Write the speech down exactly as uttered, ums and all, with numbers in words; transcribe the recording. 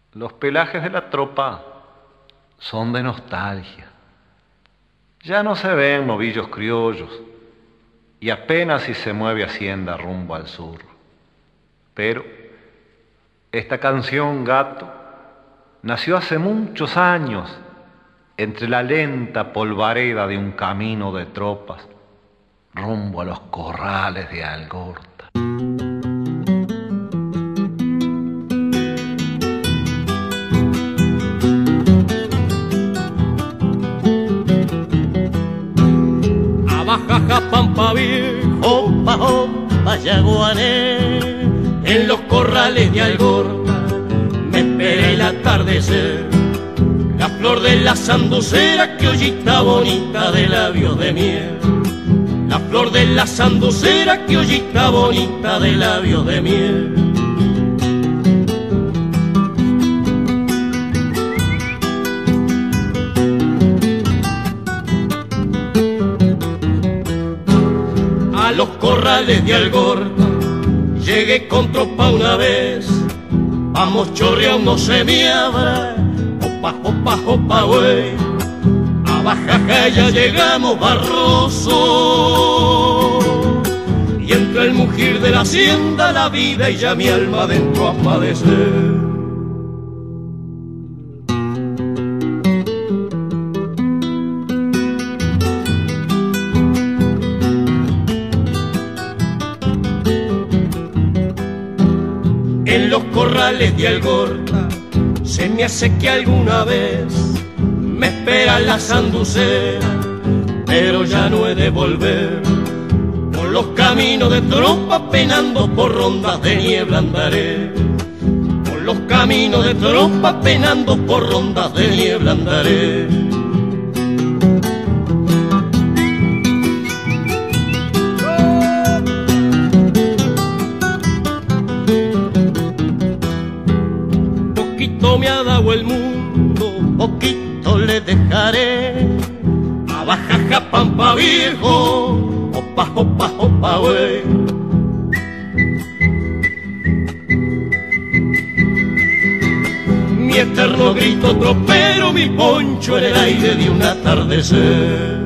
Los pelajes de la tropa son de nostalgia. Ya no se ven novillos criollos y apenas si se mueve Hacienda rumbo al sur. Pero esta canción, gato, nació hace muchos años entre la lenta polvareda de un camino de tropas rumbo a los corrales de Algorta. Abajaja pampa viejo, opa, opa, yaguané, en los corrales de Algorta me espera el atardecer. La flor de la sanducera, que ollita bonita de labios de miel. La flor de la sanducera, que ollita bonita de labios de miel. A los corrales de Algorta llegué con tropa una vez. Vamos chorreando, no se me abra. Opa, opa, opa, güey. A Bajaja ya llegamos, Barroso. Y entre el mugir de la hacienda, la vida y ya mi alma dentro a padecer. En los corrales de Algorta se me hace que alguna vez me espera la sanducera, pero ya no he de volver. Por los caminos de tropa penando por rondas de niebla andaré. Por los caminos de tropa penando por rondas de niebla andaré. Poquito me ha dado el mundo, poquito le dejaré. A Bajaja pampa viejo, opa, opa, opa, güey. Mi eterno grito tropero, mi poncho en el aire de un atardecer.